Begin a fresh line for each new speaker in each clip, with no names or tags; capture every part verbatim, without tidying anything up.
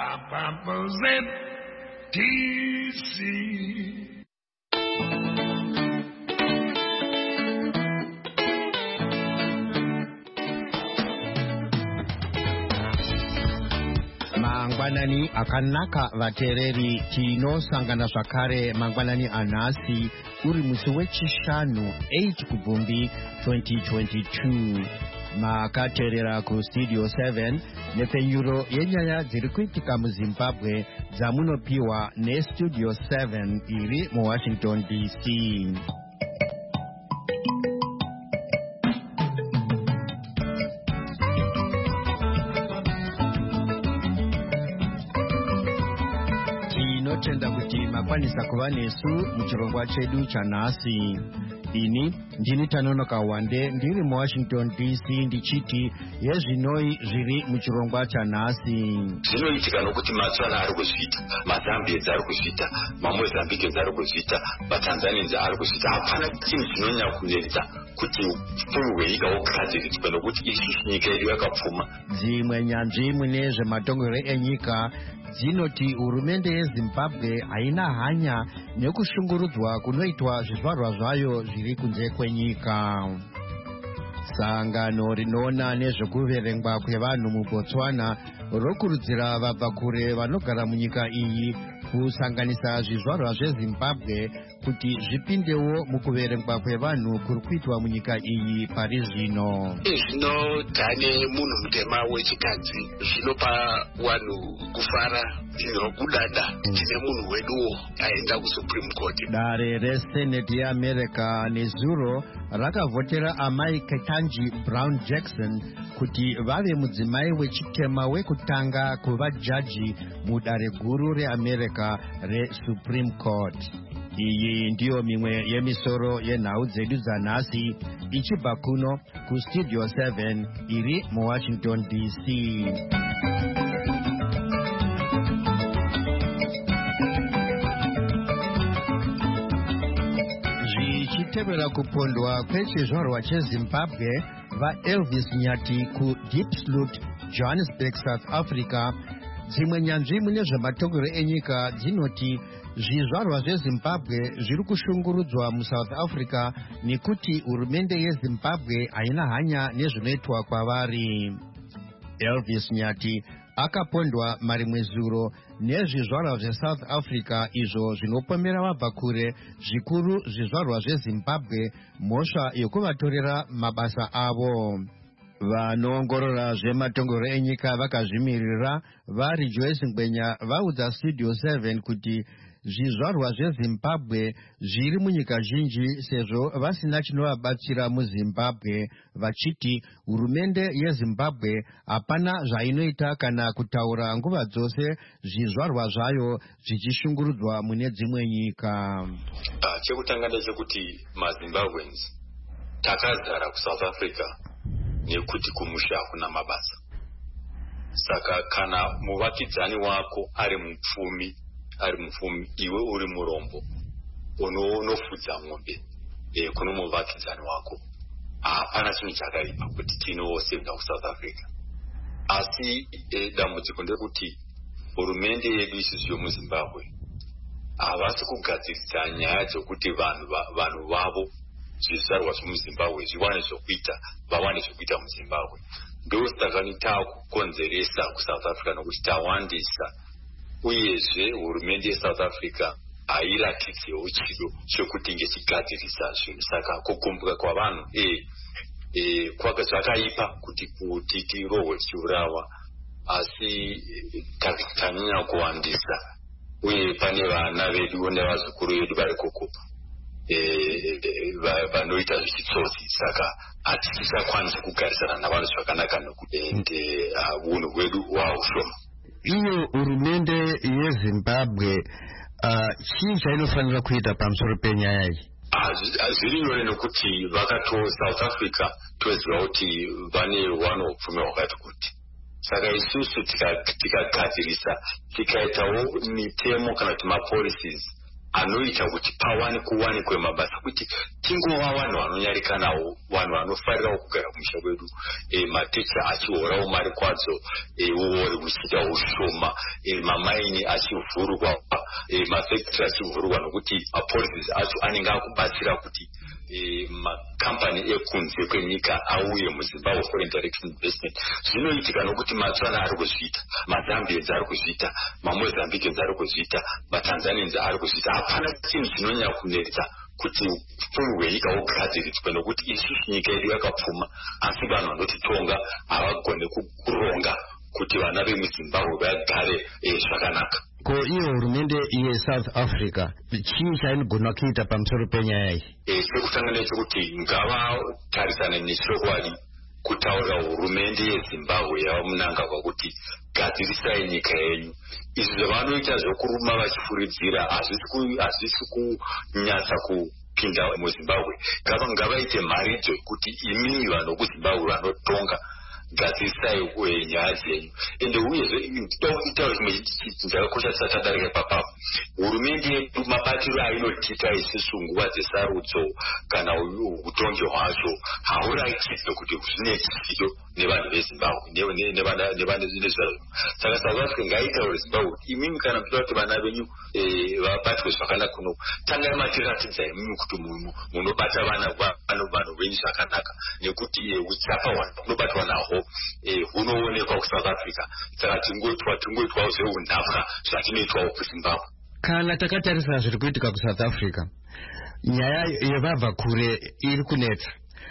Represent D C.
Mangwanani akanaka vatereri tinosangana zvakare mangwanani anhasi uri musi wechishanu eight kubvumbi twenty twenty-two. Makateerera kustudio seven nepfenyuro yenyaya dziri kuitika muzimbabwe dzamunopiwa nestudio seven iri muwashington D C. Tinotenda kuti makwanisa kuva nesu muchirongwa chedu chanhasi. Ini ndini Tanonoka Wande ndiri muwashington D C ndichiti yezvinoi zviri muchirongwa chanhasi.
Zvinoitika nokuti matswana ari kuzviita, mazambians ari kuzviita, mamozambiques ari kuzviita, matanzanians ari kuzviita. Hapana chinhu chinonyanya kuedza kuti upfumi hwenyika hugadziridzwe nokuti isusu nyika yedu yakapfuma.
Dzimwe nyanzvi mune zvematongero enyika dzinoti hurumende yeZimbabwe haina hanya nekushungurudzwa kunoitwa zvizvarwa zvayo zviri kunze kwenyika. Sangano rinoona nezvekuverengwa kwevanhu muBotswana rokurudzira vabva kure vanogara munyika iyi kusanganisa zvizvarwa zveZimbabwe kuti zvipindewo mukuverengwa kwevanhu kuri kuitwa munyika iyi pari zvino.
Zvino tane munhu mutema wechikadzi zvinopa vanhu kufara inokudada tine munhu weduwo aenda kuSupreme Court.
Dare reSenate yeAmerica nezuro rakavhotera amai Ketanji Brown Jackson kuti vave mudzimai wechitema wekutanga kuva jaji mudare guru reAmerica reSupreme Court. Iyi ndiyo mimwe yemisoro yenhau dzedu dzanhasi ichibva kuno kustudio seven iri muwashington D C. Zvichitevera kupondwa kwechizvarwa cheZimbabwe vaElvis Nyati kuDiepsloot, Johannesburg, South Africa, dzimwe nyanzvi mune zvematongero enyika dzinoti zvizvarwa zveZimbabwe zviri kushungurudzwa muSouth Africa nekuti hurumende yeZimbabwe haina hanya nezvinoitwa kwavari. Elvis Nyati akapondwa marimwe zuro nezvizvarwa zveSouth Africa izvo zvinopomera vabva kure zvikuru zvizvarwa zveZimbabwe mhosva yokuvatorera mabasa avo. Vanoongorora zvematongero enyika vakazvimirira vari Joyce Ngwenya vaudza studio seven kuti zvizvarwa zveZimbabwe zviri munyika zhinji sezvo vasina chinovabatsira muZimbabwe, vachiti hurumende yeZimbabwe hapana zvainoita kana kutaura nguva dzose zvizvarwa zvayo zvichishungurudzwa mune dzimwe nyika.
Chekutanga ndechekuti maZimbabweans takazara kuSouth Africa nekuti kumusha hakuna mabasa. Saka kana muvakidzani wako ari mupfumi ari mupfumi iwe uri murombo unofudza ng'ombe e, kuno muvakidzani wako hapana chinhu chakaipa kuti tinosenda kuSouth Africa. Asi e, dambudziko ndekuti hurumende yedu isusu yomuZimbabwe havasi kugadziridza nyaya dzokuti vanhu vanhu vavo zvizvarwa zvemuZimbabwe zviwane zvokuita vawane zvokuita muZimbabwe. Ndo saka takukonzeresa kuSouth Africa nokuti tawandisa uyezve hurumende yeSouth Africa hairatidzewo chido chokuti ngechigadzirisa zvinhu. Saka kugumbuka kwavanhu e, e, kwaka zvakaipa kuti kuti tirohwe tichiurawa, asi tanyanya kuwandisa uye pane vana vedu nevazukuru vedu vari kukupa vanoita zvichitsotsi. Saka hatichakwanisi kugarisana navanhu zvakanaka nokuti unhu hwedu hwaushoma.
Iyo hurumende yeZimbabwe chii chainofanira kuita pamusoro penyaya iyi?
Zviri nyore nokuti vakato South Africa toziva kuti vane wano upfumi hwakati kuti. Saka isusu tikagadzirisa tikaitawo mitemo kana kuti mapolicies anoita kuti pawani kuwani kwemabasa kuti tingova vanhu vanonyarikanawo vanhu vanofarirawo kugara kumusha kwedu e, matecha achihorawo mari kwadzo uori kuchiita ushoma e, mamaini achivhurwa e, mafactory achivhurwa nokuti mapolicies acho anenge akubatsira kuti e, makampani ekunze kwenyika auye muZimbabwe foreign direct investment. Zvinoitika nokuti matswana ari kuzviita, mazambians ari kuzviita, mamozambians ari kuzviita, matanzanians ari kuzviita. Hapana chinhu chinonyanya kunetsa kuti upfumi hwenyika hugadziridzwe nokuti isusu nyika yedu yakapfuma, asi vanhu vanotitonga havagone kuronga kuti vana vemuZimbabwe vagare zvakanaka.
Ko iyo hurumende yeSouth Africa chii chainogona kuita pamusoro penyaya iyi?
E, chekutanga ndechekuti ngavatarisane nechokwadi kutaura hurumende yeZimbabwe yavamunanga kwakuti gadzirisai nyika yenyu. Izvi zvavanoita zvokuruma vachifuridzira hazvisi kunyatsa kupinda muZimbabwe. Ngavaite mharidzo kuti imimi vanhu kuZimbabwe vanotonga gadzirisai nyaya dzenyu. Ende uyezve itaura chimwe chakakosha tisati tadarika ipapo. Hurumende yedu mabatiro ainotiita isusu nguva dzesarudzo kana utongi hwacho hauraikidzwe kuti zvinetsiro nevanhu veZimbabwe nevane zvinhu. Saka South Africa ngaitaure Zimbabwe imimi kana muchida kuti vana venyu vabatwe zvakanaka kuno, tangai matiratidzai imimi kuti munobata vanhu venyu zvakanaka, nekuti utsapa hunobatwa nahwo hunoonekwa kuSouth Africa. Saka tingoitwa tingoitwawo zveunhapwa zvatinoitwawo kuZimbabwe.
Kana takatarisa zviri kuitika kuSouth Africa, nyaya yevabva kure iri kunetsa,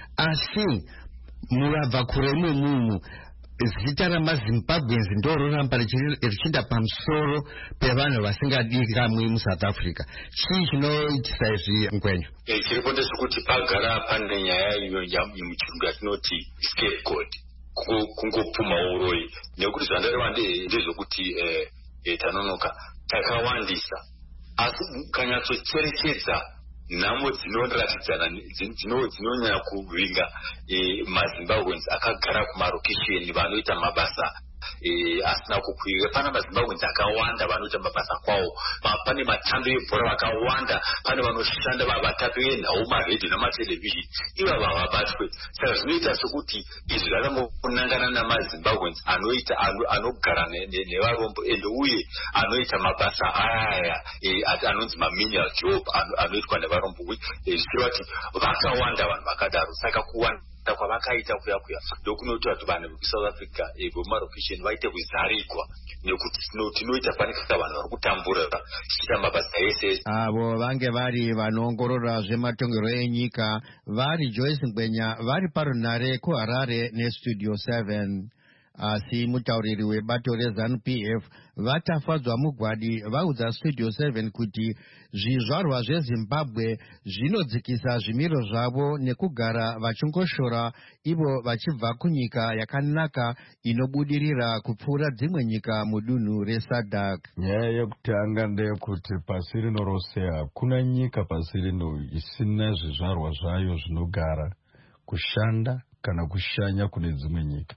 asi muvabva kure imomumu zita ramaZimbabweans ndororamba richinda pamusoro pevanhu vasingadi kamwe muSouth Africa. Chii chinoitisa izvi ngwenyu?
Chiripo ndechekuti pagara pane nyaya iyo muchirungu yatinoti scapegoat, kungopfuma uroi, nekuti zvandareva ndezvokuti tanonoka takawandisa, asi ukanyatsocherekedza nhamo dzinoratidzana dzinonyanya kuvinga maZimbabweans akagara kumarokesheni vanoita mabasa asina kukwirira. Pana maZimbabweans akawanda vanoita mabasa kwawo, pane matambi ebhora vakawanda, pane vanoshanda vatambi venhau maredhiyo namatelevision, ivava havabatwe. Saka zvinoita sokuti izvi zvakambonangana namaZimbabweans anoita anogara nevarombo ende uye anoita mabasa aya anonzi mamenial job anoitwa nevarombo, zvichireva kuti vakawanda vanhu vakadaro. Saka kuwanda kwavakaita kuya kuya ndokunoita kuti vanhu veSouth Africa vemarokesheni vaite kuzarigwa, nekuti tinoita panika vanhu vari kutambura chiita mabasa ese.
Avo vange vari vanoongorora zvematongerwo enyika vari Joyce Ngwenya vari parunare kuHarare neStudio seven. Asi mutauriri webato reZANU P F vatafadzwa mugwadi vaudza Studio seven kuti zvizvarwa zveZimbabwe zvinodzikisa zvimiro zvavo nekugara vachingoshora ivo vachibva kunyika yakanaka inobudirira kupfuura dzimwe nyika mudunhu reSADC.
Nyaya yekutanga ndeyekuti pasi rino rose hakuna nyika pasi rino isina zvizvarwa zvayo zvinogara kushanda kana kushanya kune dzimwe nyika.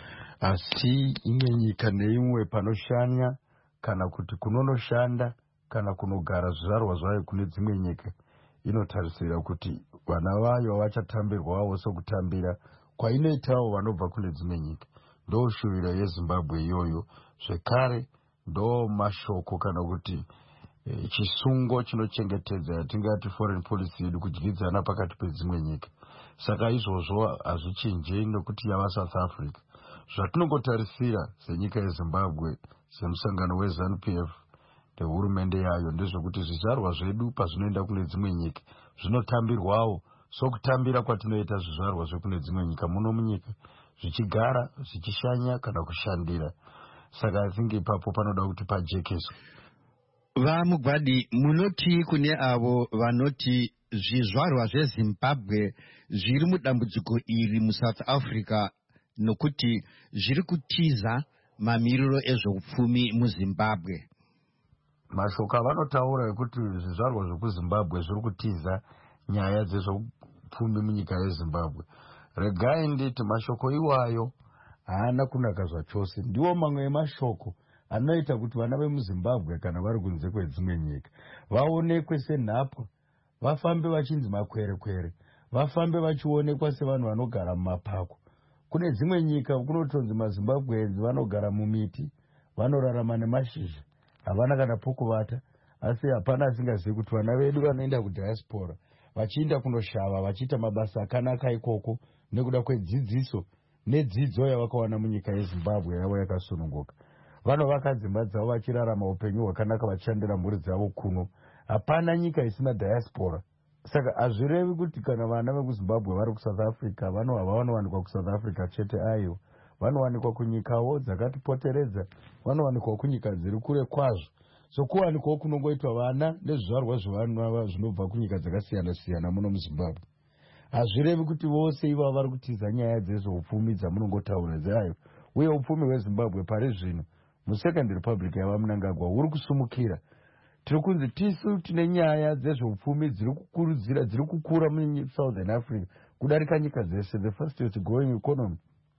Asi imwe nyika neimwe panoshanya kana kuti kunonoshanda kana kunogara zvizvarwa zvayo kune dzimwe nyika inotarisira kuti vana vayo vachatambirwawo sokutambira kwainoitawo vanobva kune dzimwe nyika. Ndo shuviro yeZimbabwe iyoyo. Zvekare ndo mashoko kana kuti e, chisungo chinochengetedza yatingati foreign policy yedu kudyidzana pakati pedzimwe nyika. Saka izvozvo hazvichinjei nokuti yava South Africa. Zvatinongotarisira senyika yeZimbabwe semusangano weZANU P F nehurumende yayo ndezvekuti zvizvarwa zvedu pazvinoenda kune dzimwe nyika zvinotambirwawo sokutambira kwatinoita zvizvarwa zvekune dzimwe nyika muno munyika, zvichigara zvichishanya kana kushandira. Saka I think ipapo panoda kuti pajekeswe.
Vamugwadi, munoti kune avo vanoti zvizvarwa zveZimbabwe zviri mudambudziko iri muSouth Africa nokuti zviri kutiza mamiriro ezveupfumi muZimbabwe.
Mashoko avanotaura ekuti zvizvarwa zvekuZimbabwe zviri kutiza nyaya dzezveupfumi munyika yeZimbabwe, regai nditi mashoko iwayo haana kunaka zvachose. Ndiwo mamwe emashoko anoita kuti vana vemuzimbabwe kana vari kunze kwedzimwe nyika vaonekwe senhapwa, vafambe vachinzi makwere-kwere, vafambe vachionekwa sevanhu vanogara mumapako. Kune dzimwe nyika kunotonzi mazimbabwenzi vanogara mumiti, vanorarama nemashizha, havana kana pokuvata. Asi hapana asingazivi kuti vana vedu vanoenda kudhiaspora vachienda kunoshava, vachiita mabasa akanaka ikoko nekuda kwedzidziso nedzidzo yavakawana munyika yeZimbabwe yavo yakasununguka. Vanovaka dzimba dzavo vachirarama upenyu hwakanaka vachishandira mhuri dzavo kuno. Hapana nyika isina diaspora. Saka hazvirevi kuti kana vana vekuZimbabwe vari kuSouth Africa vano hava vanowanikwa kuSouth Africa chete, aiyo vanowanikwa kunyikawo dzakatipoteredza, vanowanikwa kunyika dziri kure kwazvo. So kuwanikwawo kunongoitwa vana nezvizvarwa zvevana zvinobva kunyika dzakasiyana siyana muno muZimbabwe. Hazvirevi kuti vose ivavo vari kutiza nyaya dzezveupfumi dzamunongotaura dzayo. Uye upfumi hweZimbabwe pari zvino muSecond Republic yava Mnangagwa huri kusumukira. Tiri kunzi tisu tine nyaya dzezveupfumi dziri kukurudzira dziri kukura muSouthern Africa kudarika nyika dzese, the fastest growing economy.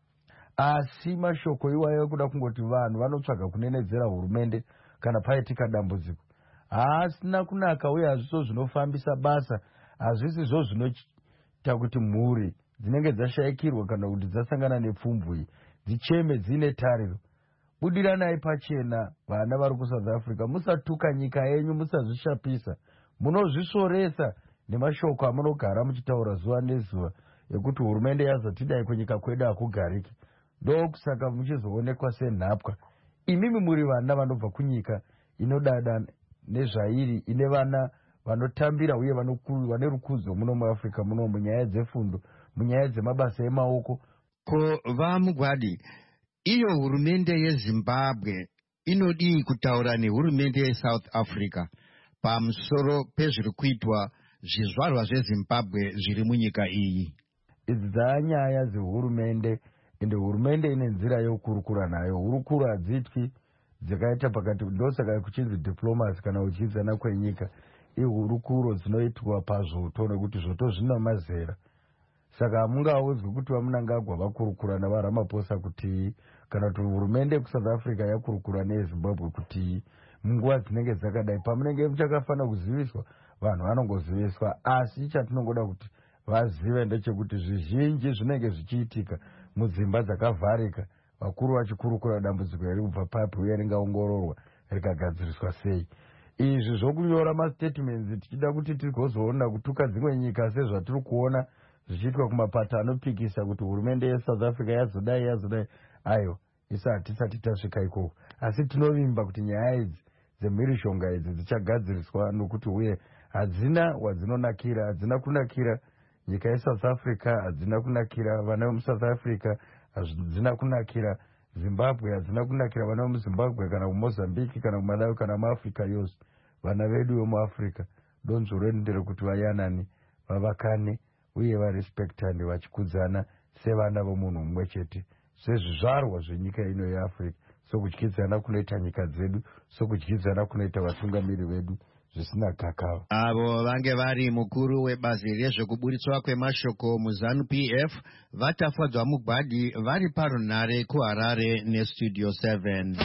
Asi mashoko iwayo kuda kungoti vanhu vanotsvaga kunenedzera hurumende kana paitika dambudziko. Haasina kunaka uye hazviso zvinofambisa basa, hazvisizvo zvinoita kuti mhuri dzinenge dzashayikirwa kana kuti dzasangana nepfumvui dzicheme dzine tariro. Budiranai pachena vana vari kuSouth Africa, musatuka nyika yenyu, musazvishapisa. Munozvisoresa nemashoko amunogara muchitaura zuva nezuva ekuti hurumende yazotidai kunyika kwedu hakugariki. Ndokusaka muchizoonekwa senhapwa. Imimi muri vana vanobva kunyika inodada nezvairi, ine vana vanotambira uye vane rukudzo muno muAfrica muno munyaya dzefundo, munyaya dzemabasa emaoko.
Ko vaMugwadi, iyo hurumende yeZimbabwe inodii kutaura nehurumende yeSouth Africa pamusoro pezviri kuitwa zvizvarwa zveZimbabwe zviri munyika iyi?
Idzi dzanyaya dzehurumende, ende hurumende ine nzira yokurukura nayo. Hurukuru hadzitwi dzakaita pakati, ndosaka kuchinzi diplomacy kana uchidzana kwenyika. Ihurukuro dzinoitwa pazvoto nekuti zvoto zvina mazera. Saka hamungaudzwi kuti vaMnangagwa vakurukura navaRamaphosa kuti kana kuti hurumende kuSouth Africa yakurukura neyeZimbabwe kuti munguva dzinenge dzakadai. Pamunenge muchakafanira kuziviswa, vanhu vanongoziviswa. Asi chatinongoda kuti vazive ndechekuti zvizhinji zvinenge zvichiitika mudzimba dzakavharika, vakuru vachikurukura dambudziko riri kubva papi uye ringaongororwa rikagadziriswa sei. Izvi zvokunyora mastatements tichida kuti tigozoona kutuka dzimwe nyika sezvatiri kuona zvichiitwa kumapata anopikisa kuti hurumende yeSouth Africa yazodai yazodai, ayo isa hatisati tasvika ikoko. Asi tinovimba kuti nyaya idzi dzemhirishonga idzi dzichagadziriswa, nokuti uye hadzina wadzinonakira, hadzina kunakira nyika yeSouth Africa, hadzina kunakira vana vemuSouth Africa, hadzina kunakira Zimbabwe, hadzina kunakira vana vemuZimbabwe kana kuMozambique kana kuMalawi kana muAfrica yose. Vana vedu vemuAfrica donzvo redu nderekuti vayanani, vavakane uye varespektane vachikudzana sevana vomunhu mumwe chete, sezvizvarwa zvenyika ino yeAfrica. Sokudyidzana kunoita nyika dzedu, sokudyidzana kunoita vatungamiri vedu zvisina kakava.
Avo vange vari mukuru webazi rezvekuburitswa kwemashoko muZANU P F vatafadzwa Mugwadi vari parunhare kuHarare neStudio seven.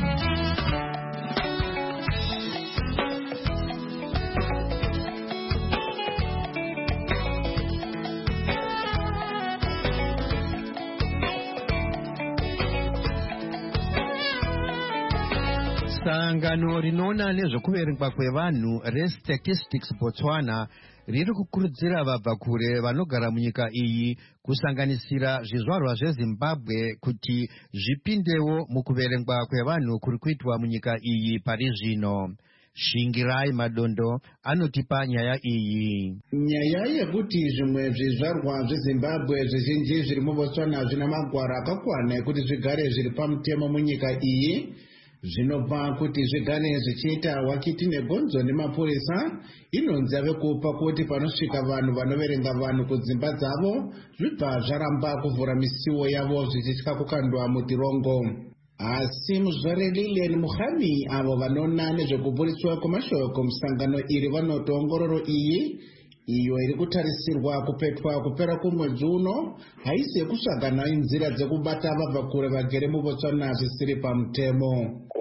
Sangano rinoona nezvekuverengwa kwevanhu reStatistics Botswana riri kukurudzira vabva kure vanogara munyika iyi kusanganisira zvizvarwa zveZimbabwe kuti zvipindewo mukuverengwa kwevanhu kuri kuitwa munyika iyi pari zvino. Shingirai Madondo anotipa nyaya iyi.
Nyaya yekuti zvimwe zvizvarwa zveZimbabwe zvizhinji zviri muBotswana zvina magwaro akakwana ekuti zvigare zviri pamutemo munyika iyi zvinobva kuti zvigare zvichiita wakiti negonzo nemapurisa. Inonzi ave kupa kuti panosvika vanhu vanoverenga vanhu kudzimba dzavo zvibva zvaramba kuvhura misiwo yavo zvichitya kukandwa mutirongo. Asi muzvare Lilian Muhami avo vanoona nezvekuburitswa kwemashoko musangano iri vanoti ongororo iyi iyo iri kutarisirwa kupetwa kupera kumwedzi uno haisi yekusvaga nayo nzira dzekubata vabva kure vagere muBotswana zvisiri pamutemo.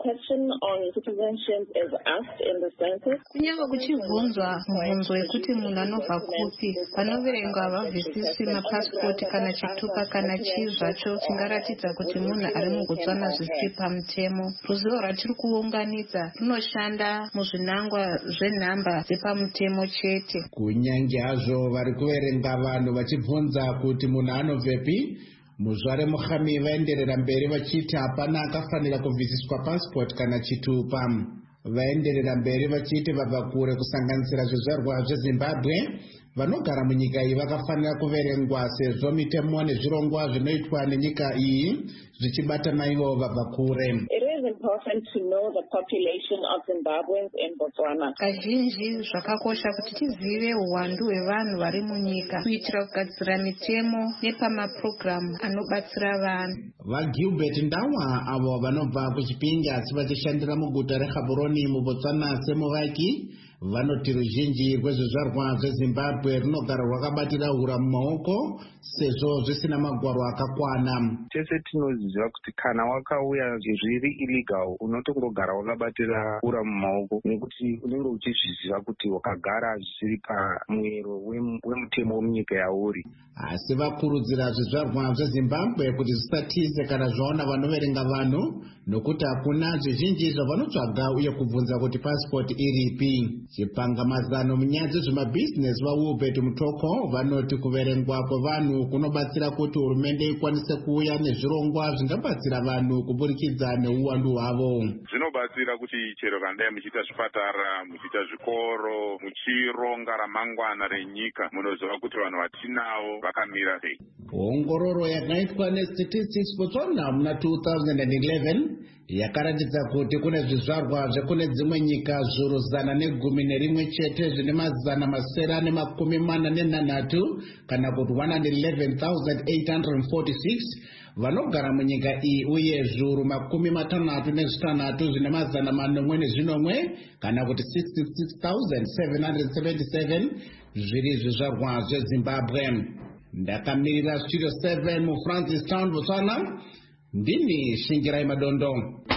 question on citizenship is asked in the census.
Kunyange kuchibvunzwa mubvunzo wekuti munhu anobva kupi, panoverengwa havabvisisi mapasipoti kana chitupa kana chii zvacho chingaratidza kuti munhu ari muBotswana zvisiri pamutemo. Ruzivo rwatiri kuunganidza runoshanda muzvinangwa zvenhamba dzepamutemo chete.
Kunyange hazvo vari kuverenga vanhu vachibvunza kuti munhu anobvepi, muzvare mukhami vaenderera mberi vachiti hapana akafanira kubvisiswa passport kana chitupa. Vaenderera mberi vachiti vabva kure kusanganisira zvizvarwa zveZimbabwe vanogara munyika iyi vakafanira kuverengwa sezvo mitemo nezvirongwa zvinoitwa nenyika iyi zvichibata naivo vabva kure.
It is important to know the population of Zimbabweans in Botswana.
Kazhinji zvakakosha kuti tizive uwandu hwevanhu vari munyika kuitira kugadzira mitemo nepamapurogiramu anobatsira vanhu.
VaGilbert Ndawa avo vanobva kuChipinge asi vachishandira muguta reGaborone muBotswana semuvaki vanoti ruzhinji rwezvizvarwa zveZimbabwe runogara rwakabatira hura mumaoko sezvo zvisina magwaro akakwana.
Tese tinoziva kuti kana wakauya zviri illegal unotongogara wakabatira hura mumaoko nekuti unenge uchizviziva kuti wakagara zvisiri pamwero wemutemo wemunyika yauri.
Asi vakurudzira zvizvarwa zveZimbabwe kuti zvisatize kana zvaona vanoverenga vanhu nokuti hakuna zvizhinji zvavanotsvaga uye kubvunza kuti passport iripi. Chipangamazano munyaya dzezvemabhizinesi vaUbert Mutoko vanoti kuverengwa kwevanhu kunobatsira kuti hurumende ikwanise kuuya nezvirongwa zvingabatsira vanhu kuburikidza neuwandu hwavo.
Zvinobatsira kuti chero vandai muchiita zvipatara, muchiita zvikoro, muchironga ramangwana renyika, munoziva kuti vanhu vatinavo vakamira sei.
Ongororo yakaitwa neStatistics Botswana muna two thousand eleven yakaratidza kuti kune zvizvarwa zvekune dzimwe nyika zviuru zana negumi nerimwe chete zvine mazana masere nemakumi mana nenhanhatu kana kuti one hundred eleven thousand eight hundred forty-six vanogara munyika iyi uye zviuru makumi matanhatu nezvitanhatu zvine mazana manomwe nezvinomwe kana kuti sixty-six thousand seven hundred seventy-seven zviri zvizvarwa zveZimbabwe. Ndakamirira Studio seven muFrancistown Botswana, ndini Shingirai Madondo.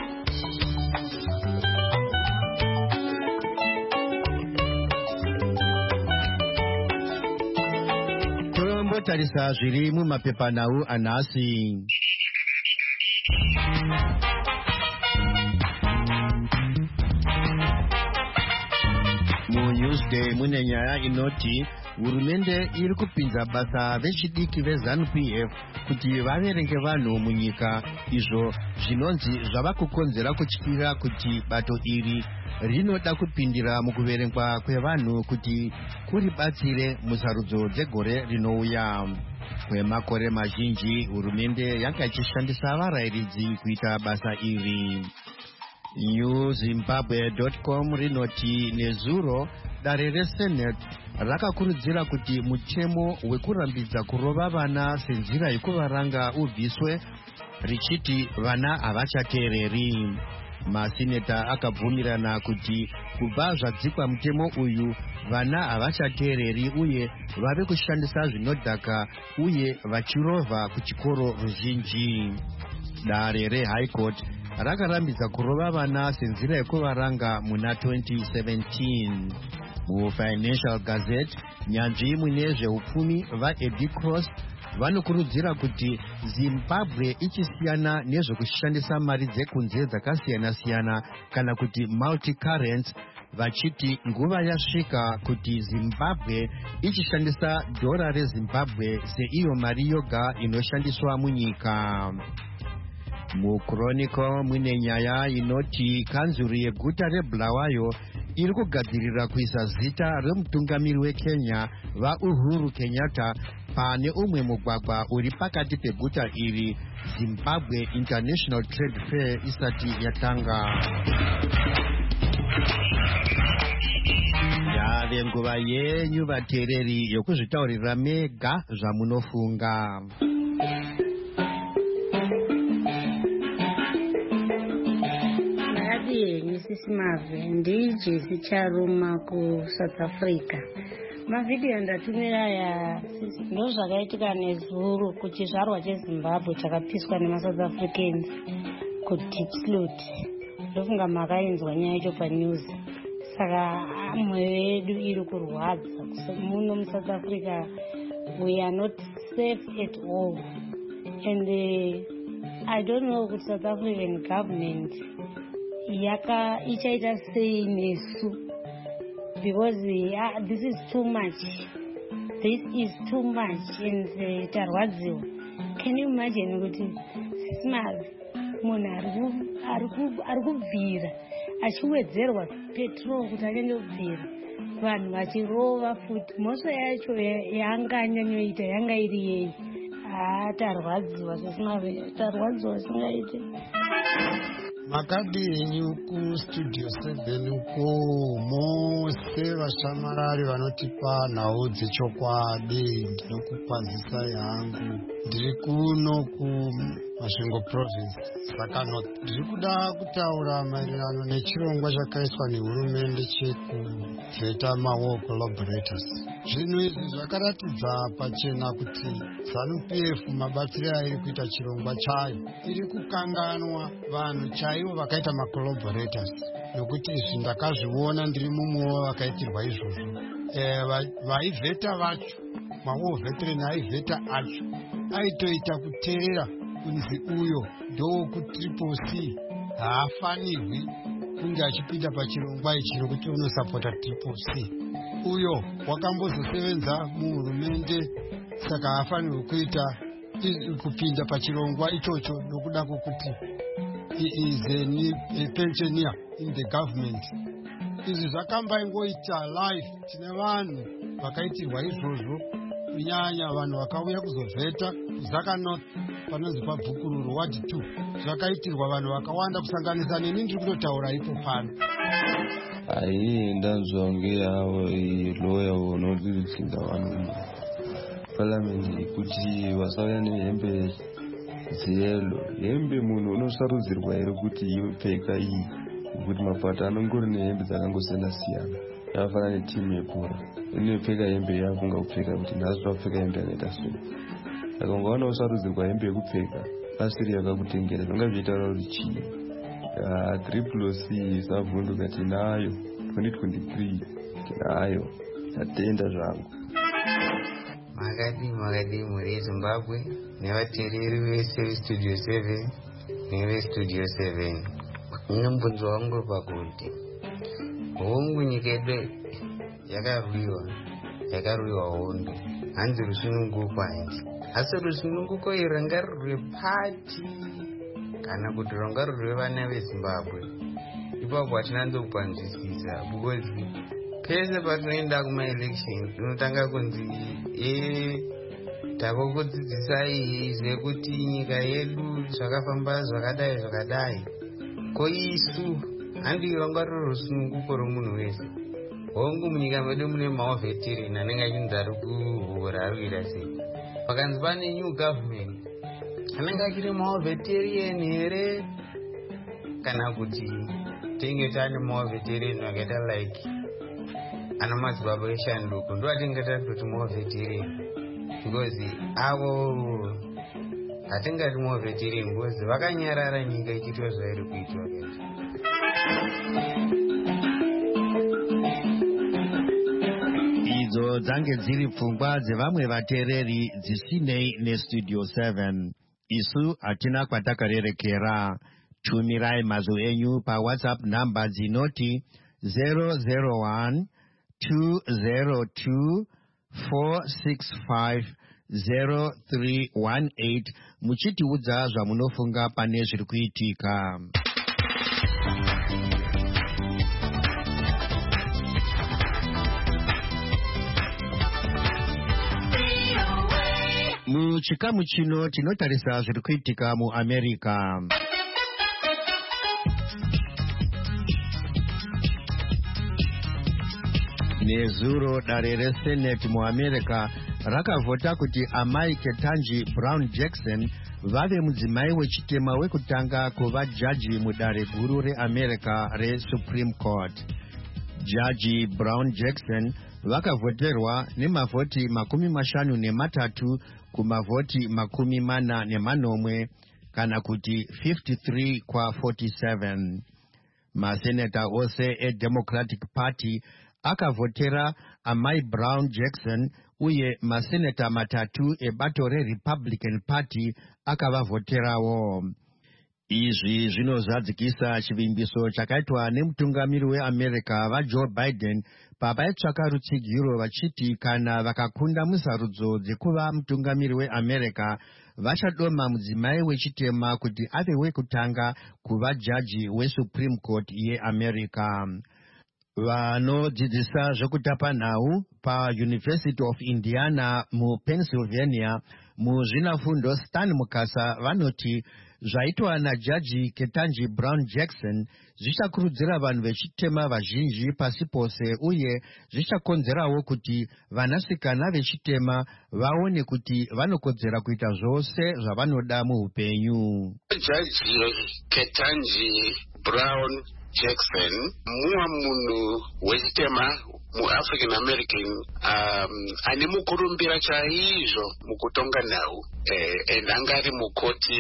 Tarisa zviri mumapepanhau anhasi. MuNewsday mune nyaya inoti hurumende iri kupinza basa vechidiki veZanu P F kuti vaverenge vanhu munyika, izvo zvinonzi zvava kukonzera kutyira kuti bato iri rinoda kupindira mukuverengwa kwevanhu kuti kuribatsire musarudzo dzegore rinouya. Kwemakore mazhinji hurumende yanga ichishandisa varayiridzi kuita basa iri. new zimbabwe dot com rinoti nezuro dare resenate rakakurudzira kuti mutemo wekurambidza kurova vana senzira yekuvaranga ubviswe, richiti vana havachateereri. Masineta akabvumirana kuti kubva zvadzikwa mutemo uyu vana havachateereri uye vave kushandisa zvinodhaka uye vachirovha kuchikoro ruzhinji. Dare reHigh Court rakarambidza kurova vana senzira yekuvaranga muna twenty seventeen. MuFinancial Gazette nyanzvi mune zveupfumi vaEddie Cross vanokurudzira kuti Zimbabwe ichisiyana nezvekushandisa mari dzekunze dzakasiyana-siyana kana kuti multi-currency, vachiti nguva yasvika kuti Zimbabwe ichishandisa dhora reZimbabwe seiyo mari yoga inoshandiswa munyika. MuChronicle mune nyaya inoti kanzuru yeguta reBulawayo iri kugadzirira kuisa zita remutungamiri weKenya vaUhuru Kenyatta pane umwe mugwagwa uri pakati peguta iri Zimbabwe International Trade Fair isati yatanga. Yave nguva yenyu vateereri yokuzvitaurira mega zvamunofunga.
Misisi Mave ndijesi charuma ku South Africa. Mavideo ndatumira ya ndo zvakaitika nezuro kuchizvarwa cheZimbabwe chakapiswa nema South Africans ku Diepsloot. ndofunga makainzwa nyaya yacho panews. Saka mwoyo yedu iri kurwadza muno muSouth Africa. We are not safe at all, and uh, I don't know the South African government yaka ichaita sei nesu, because uh, this is too much. This is too much, and uh, tarwadziwa. Can you imagine kuti smart munhu ari kubvira achiwedzerwa petrol kuti aende kubvira, vanhu vachirova futi. Mhosva yacho yanga anyanyoita yanga iri yei. Ah, tarwadziwa tarwadziwa singaite.
Makadi enyu kustudio seven uko mose vashamarari vanotipa nhau dzechokwadi. Ndinokukwazisa yangu ndiri kuno kuMasvingo province saka ndiri kuda kutaura maererano nechirongwa chakaiswa nehurumende chekuvheta mawar collaborators. Zvinhu izvi zvakaratidza pachena kuti ZANU P F mabatiro airi kuita chirongwa chayo iri kukanganwa vanhu chaivo vakaita macollaborators, nokuti izvi ndakazviona ndiri mumwe wakaitirwa izvozvo. Vaivheta vacho mawar veteran aivheta acho aitoita kuteerera kunzi uyo ndo kutriple C haafanirwi kunge achipinda pachirongwa ichi nokuti unosapota triple C. Uyo wakambozosevenza muhurumende saka haafanirwi kuita kupinda pachirongwa ichocho nokuda kwokuti he is a pensioner in the government. Izvi zvakambaingoita live. Tine vanhu vakaitirwa izvozvo, kunyanya vanhu vakauya kuzovheta Zaka panonzi pabhukururu ward two. Zvakaitirwa vanhu vakawanda kusanganisa neni ndiri kutotaura ipo pano.
Ai ndanzwa ngeavo lawyer unodzidzinga vanhu parliament kuti vasauya nehembe dzeyelo. Hembe munhu unosarudzirwa here kuti yopfeka iyi, kuti mapato anongori nehembe dzakangosiyana siyana. Yakafanana netimu yebhora inopfeka hembe yako ungakupfeka kuti nhasi wapfeka hembe yakaita so. Saka ungaona usarudzirwa hembe yekupfeka pasiri yakakutengera ungazvitaura kuti chii. Triple C savhunduka tinayo twenty twenty-three tinayo tatenda zvangu.
Makadi makadi muri Zimbabwe nevateereri vese vestudio seven nevestudio seven. Mubvunzo wangu pakuti hongu nyika yedu yakarwiwa yakarwiwa hondo, hanzi rusununguko hanzi. Asi rusununguko iri ranga pati kana kuti ranga ruri vana veZimbabwe. Ipapo hatina ndokupanzwisisa, because pese patinoenda kuma-election tinotanga kunzi e takokudzidzisai zvekuti nyika yedu zvakafamba zvakadai zvakadai. Ko isu handi ranga ruri rusununguko romunhu wese. Hongu munyika medu mune maveteran anenge achinzi ari kuhura ari kuita sei. Pakanzi pane new government anenge achiri maveteran here kana kuti tinge tane maveteran akaita like ana madzibaba eshanduko ndo atinge tatoti maveteran, because avo hatingati maveteran because vakanyarara nyika ichitwa zvairi kuitwa kacho.
Idzo dzange dziri pfungwa dzevamwe vateereri dzisinei nestudio seven. Isu hatina kwatakarerekera. Tumirai mazwi enyu paWhatsApp namba dzinoti zero zero one two zero two four six five zero three one eight muchitiudza zvamunofunga pane zviri kuitika. Muchikamu chino tinotarisa zviri kuitika muAmerica. Nezuro dare reSenate muAmerica rakavhota kuti amai Ketanji Brown Jackson vave mudzimai wechitema wekutanga kuva jaji mudare guru reAmerica reSupreme Court. Jaji Brown Jackson vakavhoterwa nemavhoti makumi mashanu nematatu kumavhoti makumi mana nemanomwe, kana kuti fifty-three kwa forty-seven. maseneta ose eDemocratic Party akavhotera amai Brown Jackson uye maseneta matatu ebato reRepublican Party akavavhoterawo. Izvi zvinozadzikisa chivimbiso chakaitwa nemutungamiri weAmerica vaJoe Biden pavaitsvaka rutsigiro vachiti kana vakakunda musarudzo dzekuva mutungamiri weAmerica vachadoma mudzimai wechitema kuti ave wekutanga kuva jaji weSupreme Court yeAmerica. Vanodzidzisa zvekutapa nhau paUniversity of Indiana muPennsylvania muzvinafundo Stan Mukasa vanoti zvaitwa najaji Ketanji Brown Jackson zvichakurudzira vanhu vechitema vazhinji pasi pose uye zvichakonzerawo kuti vanasikana vechitema vaone kuti vanokodzera kuita zvose zvavanoda muupenyu.
Jaji Ketanji Brown Jackson mumwe munhu wechitema mu-African American um, ane mukurumbira chaizvo mukutonga nhau eh, and anga ari mukoti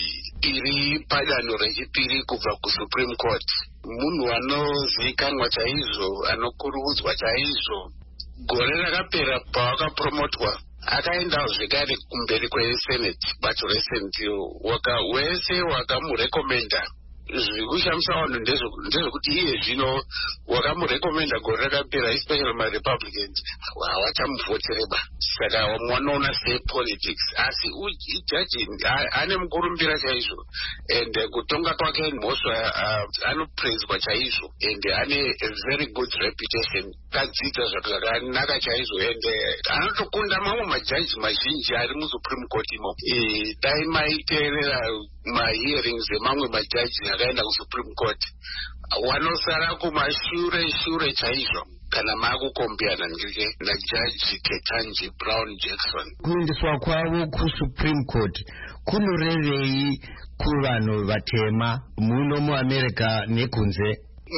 iri padanho rechipiri kubva kuSupreme Court. Munhu anozivikanwa chaizvo, anokurudzwa chaizvo. Gore rakapera pawakapromotwa akaenda zvekare kumberi kweSenate, bato reSenate, waka wese wakamurekomenda. Zvikushamisa vanhu ndezvekuti iye zvino wakamurekomenda gore rakapera, especially maRepublicans hawachamuvhotereba. Saka wanoona sepolitics, asi jaji ane mukurumbira chaizvo, and kutonga kwake mhosva anopraiswa chaizvo, and ane a very good reputation. Kadzidza zvakanaka chaizvo, and anotokunda mamwe majaji mazhinji ari muSupreme Court imo. Dai maiteerera mahearings emamwe majaji akaenda kuSupreme Court, wanosara kumashure shure chaizvo kana makukombeana ngirike najaji Ketanji Brown Jackson.
Kuendeswa kwavo kuSupreme Court kunorevei kuvanhu vatema muno muAmerica nekunze?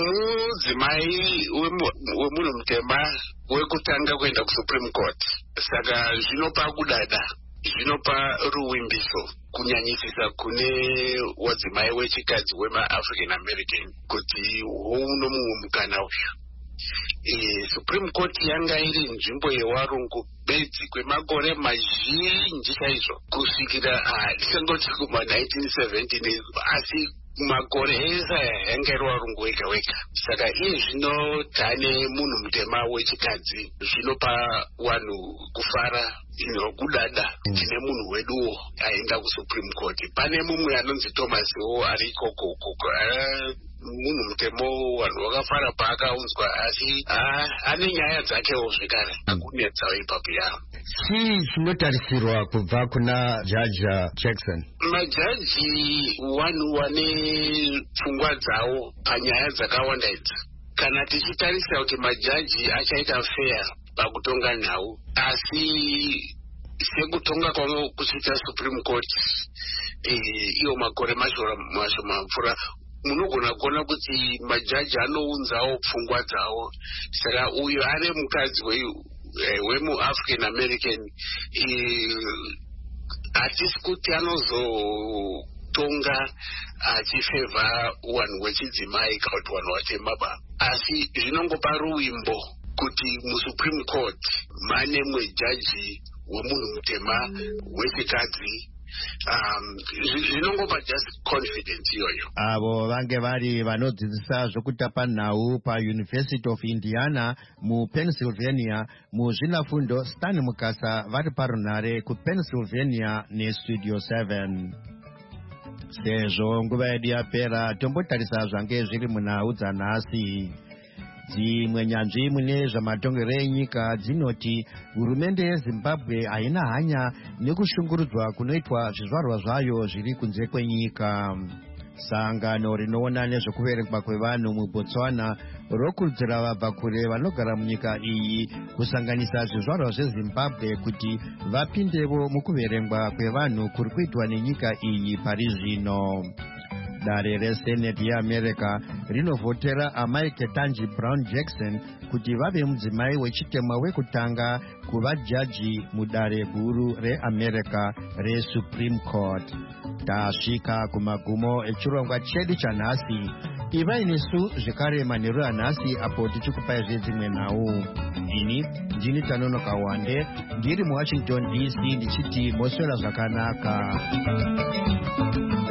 Mudzimai wemunhu mutema wekutanga kuenda kuSupreme Court, saka zvinopa kudada, zvinopa ruwimbiso kunyanyisisa kune wadzimai wechikadzi wemaAfrican American kuti houno mumwe mukana uyu. E, Supreme Court yanga iri nzvimbo yevarungu bedzi kwemakore mazhinji chaizvo kusvikira tisangoti kuma nineteen seventy, asi makore esa yanga iri varungu wega wega. Saka iye zvino tane munhu mutema wechikadzi zvinopa vanhu kufara inokudada tine munhu weduwo aenda kuSupreme Court. Pane mumwe anonzi Thomaswo ari ikoko koko, munhu mutemo, vanhu vakafara paakaunzwa, asi ane nyaya dzakewo zvekare akunetsawo ipapo yavo.
Chii zvinotarisirwa kubva kuna jaji Jackson?
Majaji vanhu vane pfungwa dzavo panyaya dzakawanda idzi. Kana tichitarisa kuti majaji achaita fair pakutonga nhau, asi sekutonga kwavo kusvika Supreme Court iyo makore mashoma mvura, munogona kuona kuti majaji anounzawo pfungwa dzavo. Saka uyu ari mukadzi wemuAfrican American, hatisi kuti anozotonga achifevha wanhu wechidzimai kana kuti wanhu vatema, asi zvinongopa ruwimbo kuti muSupreme Court mane mwe jaji wemunhu mutema wechikadzi. Um, zvinongopa just confidence iyoyo.
Avo vange vari vanodzidzisa zvekutapa nhau paUniversity of Indiana muPennsylvania muzvinafundo Stan Mukasa vari parunhare kuPennsylvania neStudio seven. Sezvo nguva yedu yapera, tombotarisa zvange zviri munhau dzanhasi. Dzimwe nyanzvi mune zvamatongero enyika dzinoti hurumende yeZimbabwe haina hanya nekushungurudzwa kunoitwa zvizvarwa zvayo zviri kunze kwenyika. Sangano rinoona nezvekuverengwa kwevanhu muBotswana rokurudzira vabva kure vanogara munyika iyi kusanganisa zvizvarwa zveZimbabwe kuti vapindevo mukuverengwa kwevanhu kuri kuitwa nenyika iyi pari zvino. Dare reSenate yeAmerica rinovhotera amai Ketanji Brown Jackson kuti vave mudzimai wechitema wekutanga kuva jaji mudare guru reAmerica reSupreme Court. Tasvika kumagumo echirongwa chedu chanhasi. iva inesu zvekare manheru anhasi apo tichikupai zvedzimwe nhau. Ini ndini Tanono Kawande ndiri muWashington D C ndichiti moswera zvakanaka.